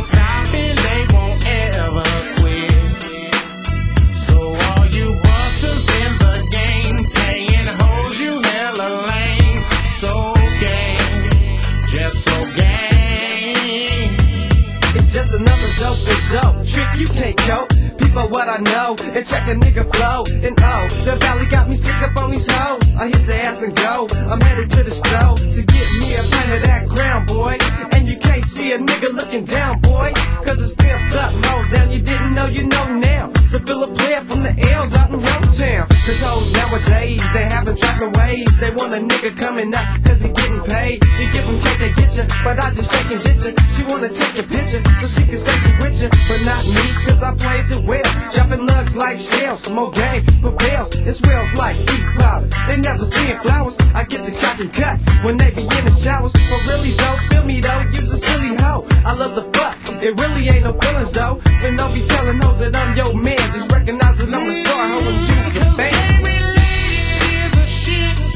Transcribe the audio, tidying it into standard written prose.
stop and they won't ever quit. So all you busters in the game, playing hoes, you hella lame. So gang, just so gang. It's just another dose of dope. Trick you can't cope. People what I know and check a nigga flow. And oh, the valley got me sick up on these hoes. I hit the ass and go. I'm headed to the stove to get me a pint of that ground, boy. And you can't see a nigga looking down, boy. Cause it's pimps up, hoes down. You didn't know, you know now. So feel a player from the L's out in your town. Cause hoes nowadays, they having trapping ways. They want a nigga coming up cause he getting paid. You give them cake, they get you, but I just shake and ditch you. She wanna take your picture so she can say she with you. But not me, cause I plays it well. Dropping lugs like shells, some more game prevails. It swells like East Cloud. They never seeing flowers. I get to cock and cut when they be in the showers. For really though, feel me though, you's a silly hoe. I love the fuck, it really ain't no feelings though. But don't be telling hoes that I'm your man. Just recognize that I'm a star, hoe, and you's a fan. Every lady is a shit